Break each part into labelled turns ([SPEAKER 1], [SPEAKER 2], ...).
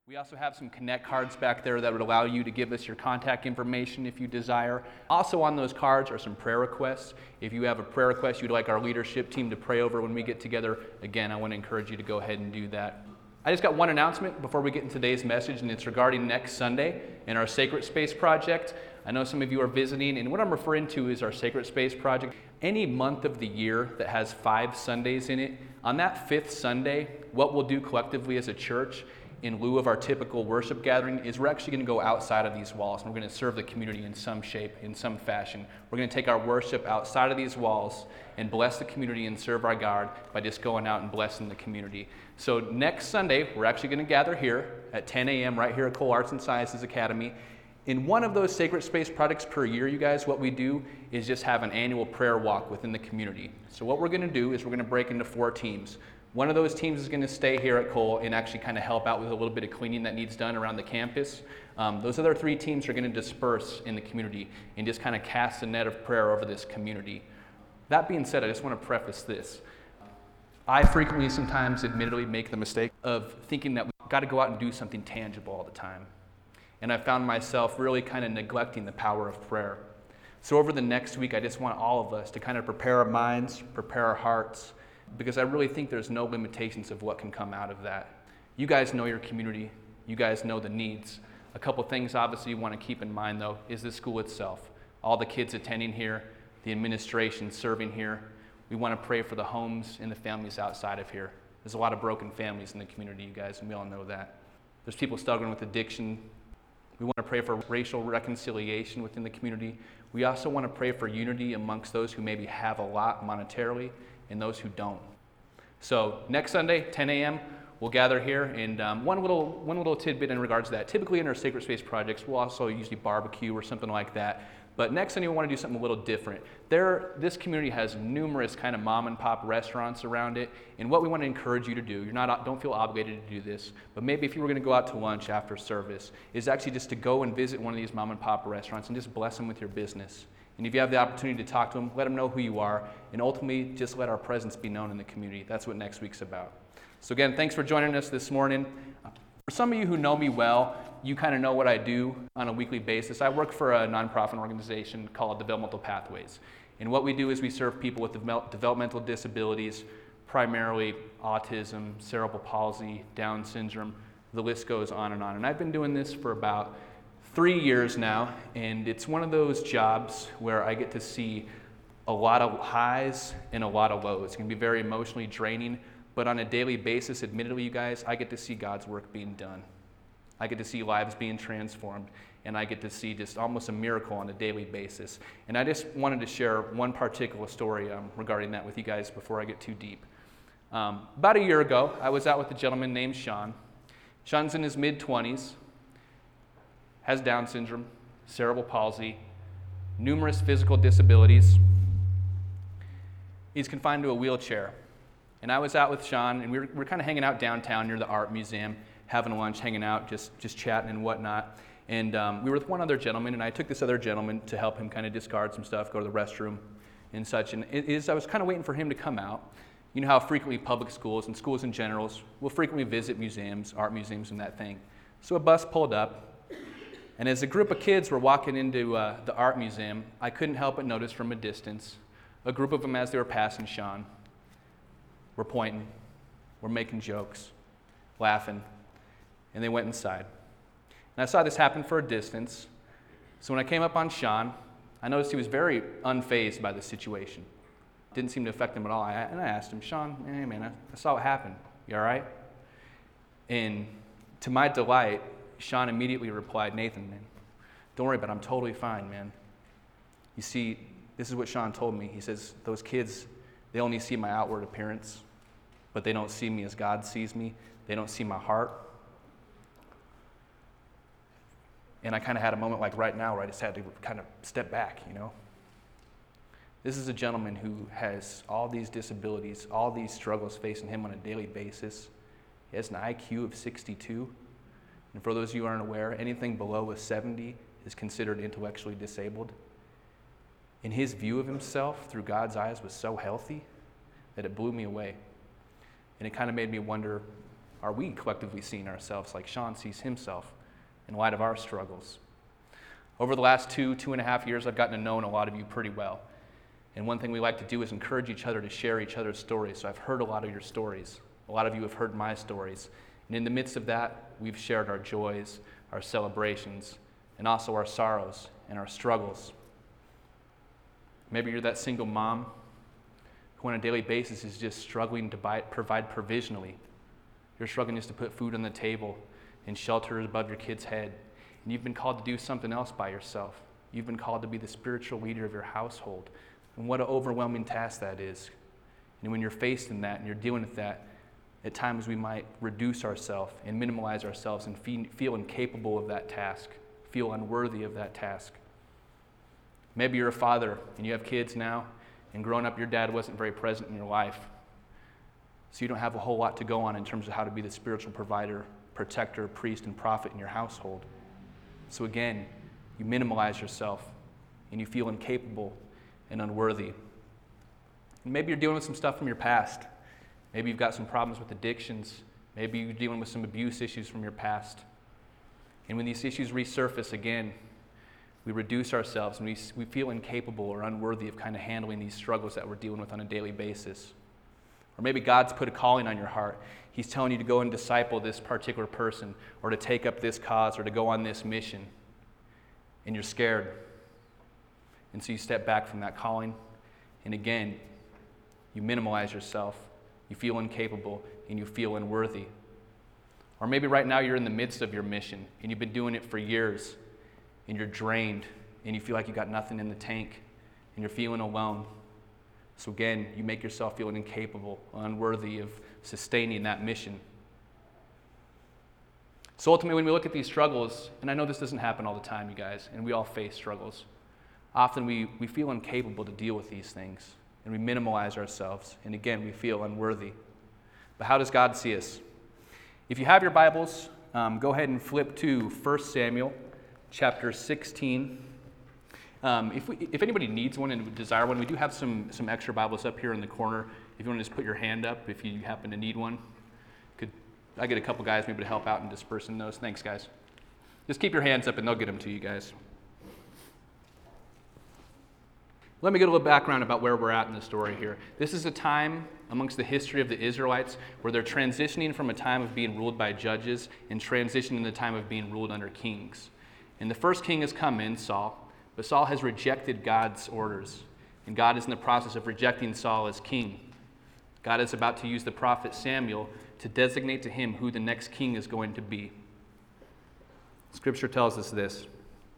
[SPEAKER 1] We also have some Connect cards back there that would allow you to give us your contact information if you desire. Also on those cards are some prayer requests. If you have a prayer request you'd like our leadership team to pray over when we get together, again, I want to encourage you to go ahead and do that. I just got one announcement before we get into today's message, and it's regarding next Sunday and our Sacred Space project. I know some of you are visiting, and what I'm referring to is our Sacred Space project. Any month of the year that has 5 Sundays in it, on that 5th Sunday, what we'll do collectively as a church in lieu of our typical worship gathering is we're actually going to go outside of these walls and we're going to serve the community in some shape, in some fashion. We're going to take our worship outside of these walls and bless the community and serve our God by just going out and blessing the community. So next Sunday, we're actually going to gather here at 10 a.m. right here at Cole Arts and Sciences Academy. In one of those Sacred Space projects per year, you guys, what we do is just have an annual prayer walk within the community. So what we're going to do is we're going to break into 4 teams. One of those teams is going to stay here at Cole and actually kind of help out with a little bit of cleaning that needs done around the campus. Those other 3 teams are going to disperse in the community and just kind of cast a net of prayer over this community. That being said, I just want to preface this. I frequently, sometimes, admittedly make the mistake of thinking that we've got to go out and do something tangible all the time. And I found myself really kind of neglecting the power of prayer. So over the next week, I just want all of us to kind of prepare our minds, prepare our hearts, because I really think there's no limitations of what can come out of that. You guys know your community. You guys know the needs. A couple things obviously you want to keep in mind, though, is the school itself. All the kids attending here, the administration serving here. We want to pray for the homes and the families outside of here. There's a lot of broken families in the community, you guys, and we all know that. There's people struggling with addiction. We want to pray for racial reconciliation within the community. We also want to pray for unity amongst those who maybe have a lot monetarily and those who don't. So next Sunday, 10 a.m., we'll gather here, and one little tidbit in regards to that. Typically in our Sacred Space projects, we'll also usually barbecue or something like that. But next Sunday, we want to do something a little different. This community has numerous kind of mom and pop restaurants around it, and what we want to encourage you to do, don't feel obligated to do this, but maybe if you were going to go out to lunch after service, is actually just to go and visit one of these mom and pop restaurants and just bless them with your business. And if you have the opportunity to talk to them, let them know who you are, and ultimately just let our presence be known in the community. That's what next week's about. So again, thanks for joining us this morning. For some of you who know me well, you kind of know what I do on a weekly basis. I work for a nonprofit organization called Developmental Pathways. And what we do is we serve people with developmental disabilities, primarily autism, cerebral palsy, Down syndrome, the list goes on. And I've been doing this for about 3 years now, and it's one of those jobs where I get to see a lot of highs and a lot of lows. It can be very emotionally draining, but on a daily basis, admittedly, you guys, I get to see God's work being done. I get to see lives being transformed, and I get to see just almost a miracle on a daily basis. And I just wanted to share one particular story regarding that with you guys before I get too deep. About a year ago, I was out with a gentleman named Sean. Sean's in his mid-20s, has Down syndrome, cerebral palsy, numerous physical disabilities. He's confined to a wheelchair. And I was out with Sean, and we were kind of hanging out downtown near the art museum, having lunch, hanging out, just chatting and whatnot. And we were with one other gentleman, and I took this other gentleman to help him kind of discard some stuff, go to the restroom and such. And I was kind of waiting for him to come out. You know how frequently public schools and schools in general will frequently visit museums, art museums and that thing. So a bus pulled up, and as a group of kids were walking into the art museum, I couldn't help but notice from a distance, a group of them as they were passing Sean, were pointing, were making jokes, laughing, and they went inside. And I saw this happen for a distance, so when I came up on Sean, I noticed he was very unfazed by the situation. Didn't seem to affect him at all. And I asked him, Sean, hey man, I saw what happened. You all right? And to my delight, Sean immediately replied, Nathan, man, don't worry about it. I'm totally fine, man. You see, this is what Sean told me. He says, those kids, they only see my outward appearance, but they don't see me as God sees me. They don't see my heart. And I kind of had a moment like right now where I just had to kind of step back, you know. This is a gentleman who has all these disabilities, all these struggles facing him on a daily basis. He has an IQ of 62. And for those of you who aren't aware, anything below a 70 is considered intellectually disabled. And his view of himself through God's eyes was so healthy that it blew me away. And it kind of made me wonder, are we collectively seeing ourselves like Sean sees himself in light of our struggles? Over the last 2.5 years, I've gotten to know a lot of you pretty well. And one thing we like to do is encourage each other to share each other's stories. So I've heard a lot of your stories. A lot of you have heard my stories. And in the midst of that, we've shared our joys, our celebrations, and also our sorrows and our struggles. Maybe you're that single mom who on a daily basis is just struggling to provide provisionally. You're struggling just to put food on the table and shelter above your kid's head. And you've been called to do something else by yourself. You've been called to be the spiritual leader of your household. And what an overwhelming task that is. And when you're faced in that and you're dealing with that, at times we might reduce ourselves and minimize ourselves and feel incapable of that task, feel unworthy of that task. Maybe you're a father and you have kids now, and growing up your dad wasn't very present in your life. So you don't have a whole lot to go on in terms of how to be the spiritual provider, protector, priest, and prophet in your household. So again, you minimize yourself and you feel incapable and unworthy. And maybe you're dealing with some stuff from your past. Maybe you've got some problems with addictions. Maybe you're dealing with some abuse issues from your past. And when these issues resurface again, we reduce ourselves and we feel incapable or unworthy of kind of handling these struggles that we're dealing with on a daily basis. Or maybe God's put a calling on your heart. He's telling you to go and disciple this particular person, or to take up this cause, or to go on this mission. And you're scared. And so you step back from that calling. And again, you minimize yourself. You feel incapable and you feel unworthy. Or maybe right now you're in the midst of your mission and you've been doing it for years and you're drained and you feel like you got nothing in the tank and you're feeling alone. So again, you make yourself feel incapable, unworthy of sustaining that mission. So ultimately, when we look at these struggles, and I know this doesn't happen all the time, you guys, and we all face struggles, often we feel incapable to deal with these things, and we minimize ourselves, and again, we feel unworthy. But how does God see us? If you have your Bibles, go ahead and flip to 1 Samuel chapter 16. If anybody needs one and would desire one, we do have some extra Bibles up here in the corner. If you want to just put your hand up if you happen to need one. I get a couple guys maybe to help out in dispersing those. Thanks, guys. Just keep your hands up and they'll get them to you guys. Let me get a little background about where we're at in the story here. This is a time amongst the history of the Israelites where they're transitioning from a time of being ruled by judges and transitioning to the time of being ruled under kings. And the first king has come in, Saul, but Saul has rejected God's orders. And God is in the process of rejecting Saul as king. God is about to use the prophet Samuel to designate to him who the next king is going to be. Scripture tells us this.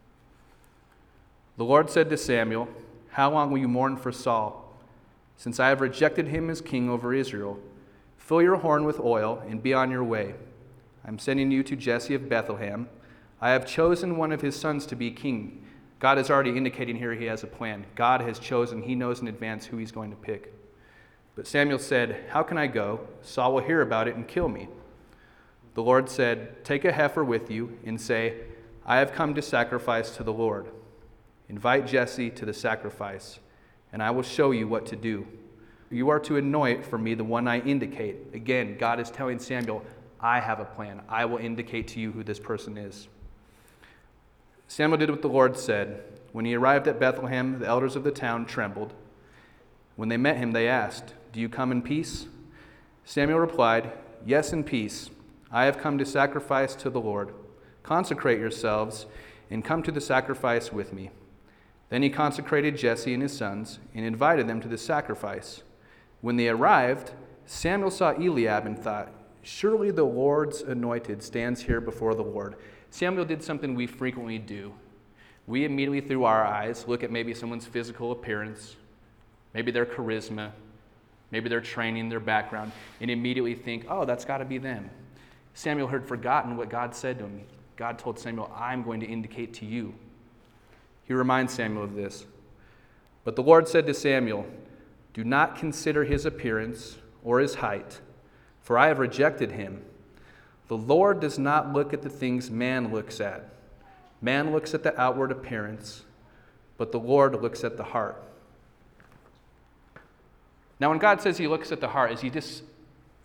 [SPEAKER 1] The Lord said to Samuel, "How long will you mourn for Saul? Since I have rejected him as king over Israel, fill your horn with oil and be on your way. I'm sending you to Jesse of Bethlehem. I have chosen one of his sons to be king." God is already indicating here he has a plan. God has chosen, he knows in advance who he's going to pick. But Samuel said, "How can I go? Saul will hear about it and kill me." The Lord said, "Take a heifer with you and say, 'I have come to sacrifice to the Lord.' Invite Jesse to the sacrifice, and I will show you what to do. You are to anoint for me the one I indicate." Again, God is telling Samuel, I have a plan. I will indicate to you who this person is. Samuel did what the Lord said. When he arrived at Bethlehem, the elders of the town trembled. When they met him, they asked, "Do you come in peace?" Samuel replied, "Yes, in peace. I have come to sacrifice to the Lord. Consecrate yourselves and come to the sacrifice with me." Then he consecrated Jesse and his sons and invited them to the sacrifice. When they arrived, Samuel saw Eliab and thought, "Surely the Lord's anointed stands here before the Lord." Samuel did something we frequently do. We immediately, through our eyes, look at maybe someone's physical appearance, maybe their charisma, maybe their training, their background, and immediately think, oh, that's got to be them. Samuel had forgotten what God said to him. God told Samuel, "I'm going to indicate to you." He reminds Samuel of this. But the Lord said to Samuel, "Do not consider his appearance or his height, for I have rejected him. The Lord does not look at the things man looks at. Man looks at the outward appearance, but the Lord looks at the heart." Now, when God says he looks at the heart, is he just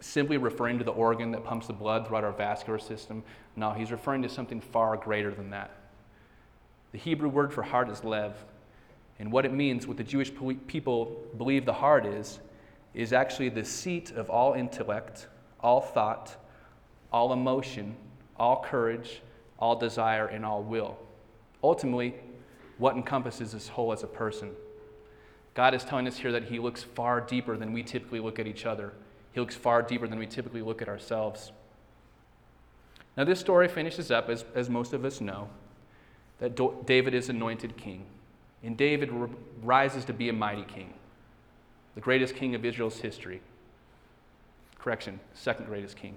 [SPEAKER 1] simply referring to the organ that pumps the blood throughout our vascular system. No, he's referring to something far greater than that. The Hebrew word for heart is lev, and what it means, what the Jewish people believe the heart is actually the seat of all intellect, all thought, all emotion, all courage, all desire, and all will. Ultimately, what encompasses this whole as a person. God is telling us here that he looks far deeper than we typically look at each other. He looks far deeper than we typically look at ourselves. Now this story finishes up, as most of us know, that David is anointed king. And David rises to be a mighty king, the greatest king of Israel's history. Correction, second greatest king.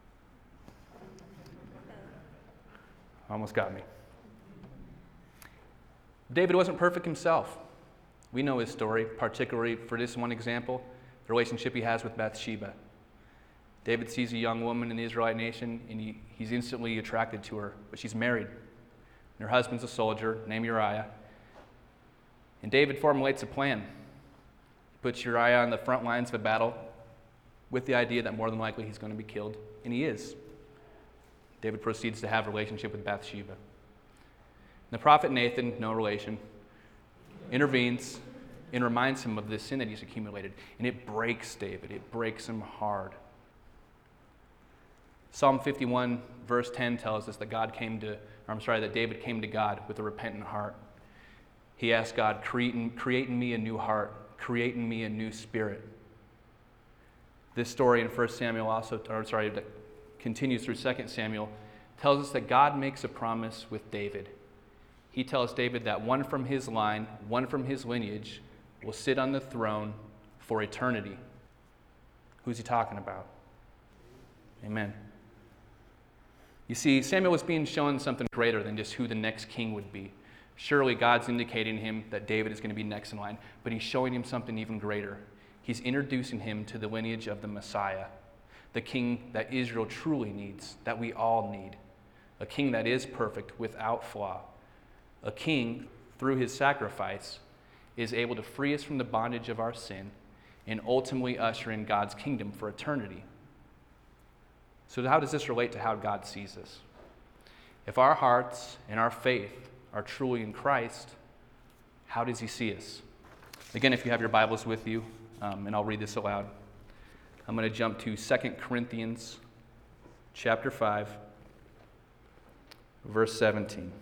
[SPEAKER 1] Almost got me. David wasn't perfect himself. We know his story, particularly for this one example, the relationship he has with Bathsheba. David sees a young woman in the Israelite nation, and he's instantly attracted to her, but she's married. And her husband's a soldier named Uriah. And David formulates a plan. He puts Uriah on the front lines of a battle with the idea that more than likely he's going to be killed, and he is. David proceeds to have a relationship with Bathsheba. And the prophet Nathan, no relation, intervenes and reminds him of this sin that he's accumulated. And it breaks David. It breaks him hard. Psalm 51, verse 10 tells us that David came to God with a repentant heart. He asked God, create in me a new heart, create in me a new spirit. This story in 1 Samuel that continues through 2 Samuel, tells us that God makes a promise with David. He tells David that one from his line, one from his lineage, will sit on the throne for eternity. Who's he talking about? Amen. You see, Samuel was being shown something greater than just who the next king would be. Surely God's indicating him that David is going to be next in line, but he's showing him something even greater. He's introducing him to the lineage of the Messiah, the king that Israel truly needs, that we all need. A king that is perfect, without flaw. A king, through his sacrifice, is able to free us from the bondage of our sin and ultimately usher in God's kingdom for eternity. So how does this relate to how God sees us? If our hearts and our faith are truly in Christ, how does he see us? Again, if you have your Bibles with you, and I'll read this aloud. I'm going to jump to 2 Corinthians chapter 5, verse 17.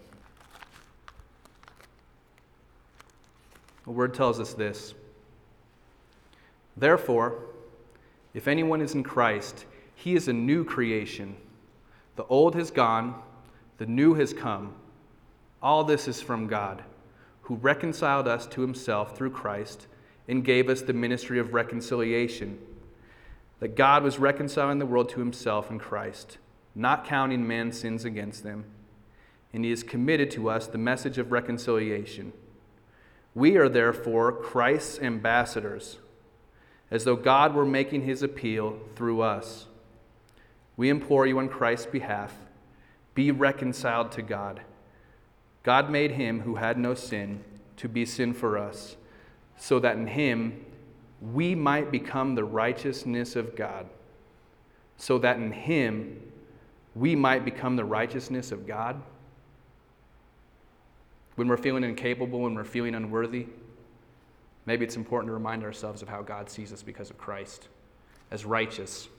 [SPEAKER 1] The word tells us this. Therefore, if anyone is in Christ, he is a new creation. The old has gone, the new has come. All this is from God, who reconciled us to himself through Christ and gave us the ministry of reconciliation. That God was reconciling the world to himself in Christ, not counting man's sins against them. And he has committed to us the message of reconciliation. We are therefore Christ's ambassadors, as though God were making his appeal through us. We implore you on Christ's behalf, be reconciled to God. God made him who had no sin to be sin for us, so that in him we might become the righteousness of God. So that in him we might become the righteousness of God. When we're feeling incapable, when we're feeling unworthy, maybe it's important to remind ourselves of how God sees us because of Christ, as righteous.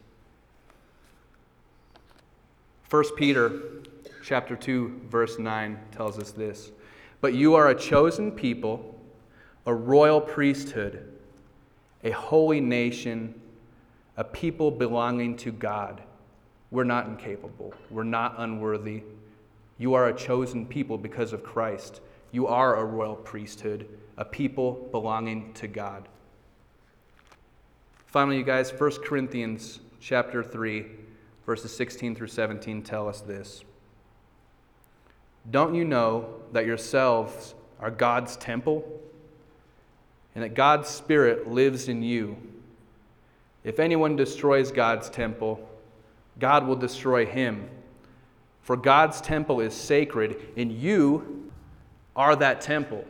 [SPEAKER 1] 1 Peter chapter 2, verse 9 tells us this. But you are a chosen people, a royal priesthood, a holy nation, a people belonging to God. We're not incapable. We're not unworthy. You are a chosen people because of Christ. You are a royal priesthood, a people belonging to God. Finally, you guys, 1 Corinthians chapter 3, verses 16 through 17 tell us this. Don't you know that yourselves are God's temple, and that God's Spirit lives in you? If anyone destroys God's temple, God will destroy him. For God's temple is sacred, and you are that temple.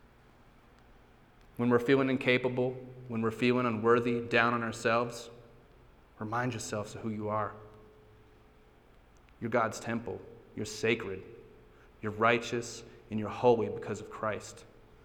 [SPEAKER 1] When we're feeling incapable, when we're feeling unworthy, down on ourselves, Remind yourselves of who you are. You're God's temple. You're sacred. You're righteous, and you're holy because of Christ.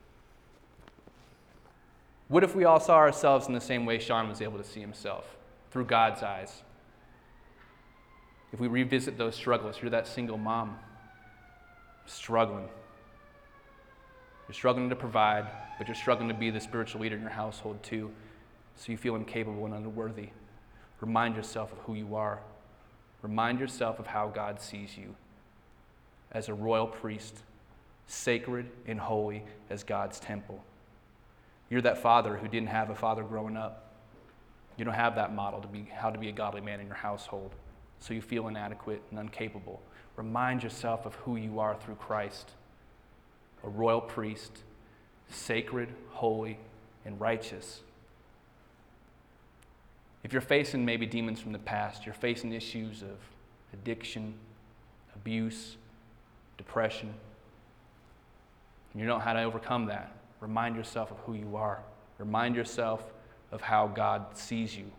[SPEAKER 1] What if we all saw ourselves in the same way Sean was able to see himself, through God's eyes? If we revisit those struggles, you're that single mom struggling. You're struggling to provide, but you're struggling to be the spiritual leader in your household too, so you feel incapable and unworthy. Remind yourself of who you are. Remind yourself of how God sees you as a royal priest, sacred and holy as God's temple. You're that father who didn't have a father growing up. You don't have that model to be how to be a godly man in your household, so you feel inadequate and incapable. Remind yourself of who you are through Christ, a royal priest, sacred, holy, and righteous. If you're facing maybe demons from the past, you're facing issues of addiction, abuse, depression, and you don't know how to overcome that, remind yourself of who you are. Remind yourself of how God sees you.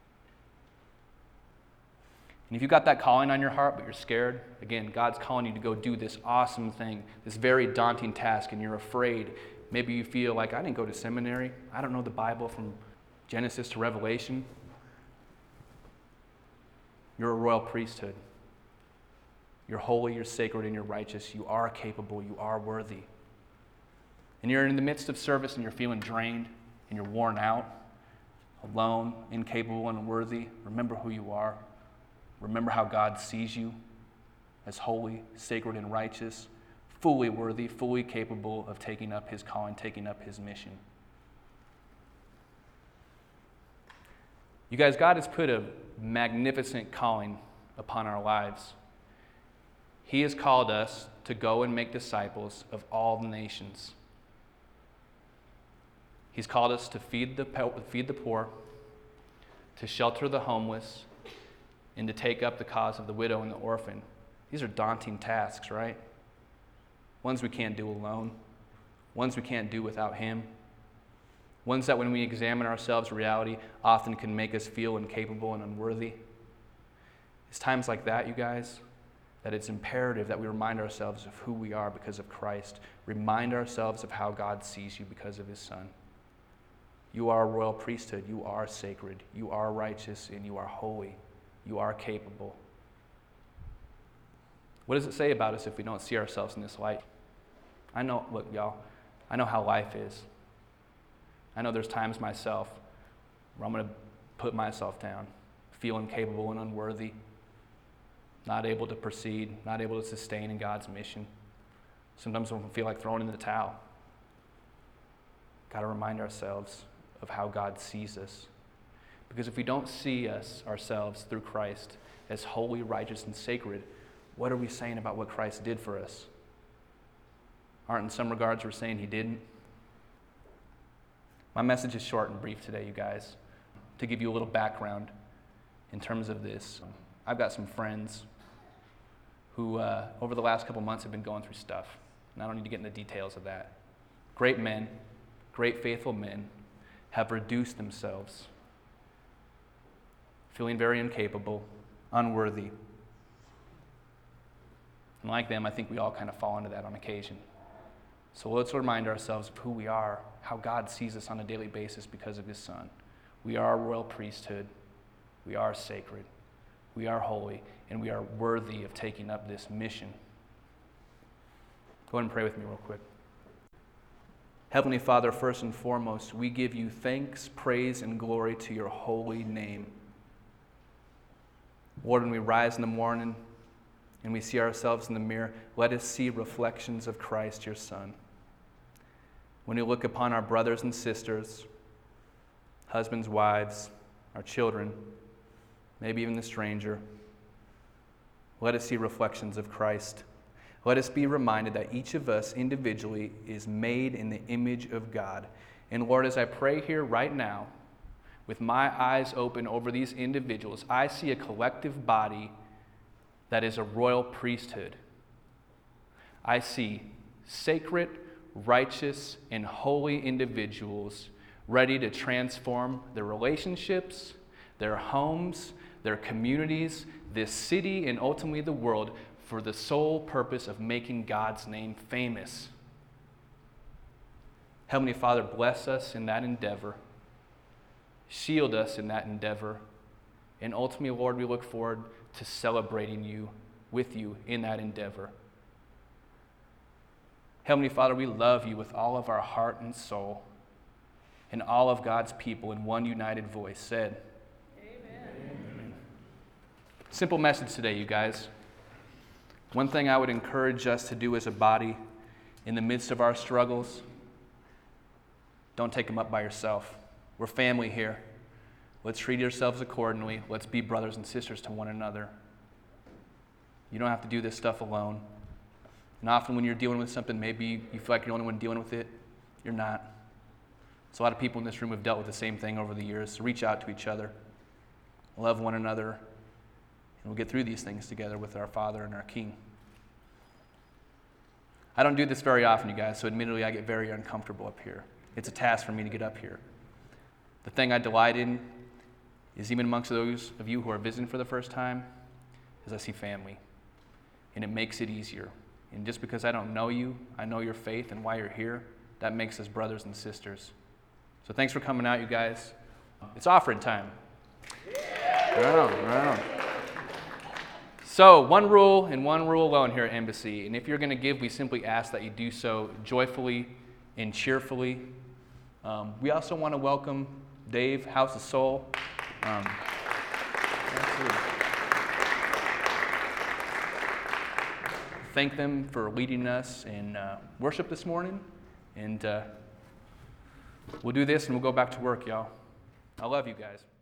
[SPEAKER 1] And if you've got that calling on your heart, but you're scared, again, God's calling you to go do this awesome thing, this very daunting task, and you're afraid. Maybe you feel like, I didn't go to seminary. I don't know the Bible from Genesis to Revelation. You're a royal priesthood. You're holy, you're sacred, and you're righteous. You are capable, you are worthy. And you're in the midst of service and you're feeling drained and you're worn out, alone, incapable, and unworthy. Remember who you are. Remember how God sees you as holy, sacred, and righteous, fully worthy, fully capable of taking up his calling, taking up his mission. You guys, God has put a magnificent calling upon our lives. He has called us to go and make disciples of all the nations. He's called us to feed the poor, to shelter the homeless, and to take up the cause of the widow and the orphan. These are daunting tasks, right? Ones we can't do alone, ones we can't do without him, ones that when we examine ourselves, reality often can make us feel incapable and unworthy. It's times like that, you guys, that it's imperative that we remind ourselves of who we are because of Christ. Remind ourselves of how God sees you because of his Son. You are a royal priesthood. You are sacred. You are righteous, and you are holy. You are capable. What does it say about us if we don't see ourselves in this light? Look, y'all, I know how life is. I know there's times myself where I'm going to put myself down, feel incapable and unworthy, not able to proceed, not able to sustain in God's mission. Sometimes I feel like throwing in the towel. Got to remind ourselves of how God sees us. Because if we don't see ourselves through Christ as holy, righteous, and sacred, what are we saying about what Christ did for us? Aren't in some regards we're saying he didn't? My message is short and brief today, you guys. To give you a little background in terms of this, I've got some friends who over the last couple months have been going through stuff. And I don't need to get into the details of that. Great men, great faithful men, have reduced themselves, feeling very incapable, unworthy. And like them, I think we all kind of fall into that on occasion. So let's remind ourselves of who we are, how God sees us on a daily basis because of his Son. We are a royal priesthood. We are sacred. We are holy, and we are worthy of taking up this mission. Go ahead and pray with me real quick. Heavenly Father, first and foremost, we give you thanks, praise, and glory to your holy name. Lord, when we rise in the morning and we see ourselves in the mirror, let us see reflections of Christ, your Son. When we look upon our brothers and sisters, husbands, wives, our children, maybe even the stranger, let us see reflections of Christ. Let us be reminded that each of us individually is made in the image of God. And Lord, as I pray here right now, with my eyes open over these individuals, I see a collective body that is a royal priesthood. I see sacred, righteous, and holy individuals ready to transform their relationships, their homes, their communities, this city, and ultimately the world for the sole purpose of making God's name famous. Heavenly Father, bless us in that endeavor. Shield us in that endeavor. And ultimately, Lord, we look forward to celebrating you with you in that endeavor. Heavenly Father, we love you with all of our heart and soul. And all of God's people in one united voice said, Amen. Simple message today, you guys. One thing I would encourage us to do as a body in the midst of our struggles, don't take them up by yourself. We're family here. Let's treat yourselves accordingly. Let's be brothers and sisters to one another. You don't have to do this stuff alone. And often when you're dealing with something, maybe you feel like you're the only one dealing with it. You're not. So a lot of people in this room have dealt with the same thing over the years. So reach out to each other. Love one another. And we'll get through these things together with our Father and our King. I don't do this very often, you guys, so admittedly I get very uncomfortable up here. It's a task for me to get up here. The thing I delight in is even amongst those of you who are visiting for the first time, is I see family. And it makes it easier. And just because I don't know you, I know your faith and why you're here, that makes us brothers and sisters. So thanks for coming out, you guys. It's offering time. Right on. So, one rule and one rule alone here at Embassy. And if you're going to give, we simply ask that you do so joyfully and cheerfully. We also want to welcome Dave, House of Soul. Thank them for leading us in worship this morning. And we'll do this and we'll go back to work, y'all. I love you guys.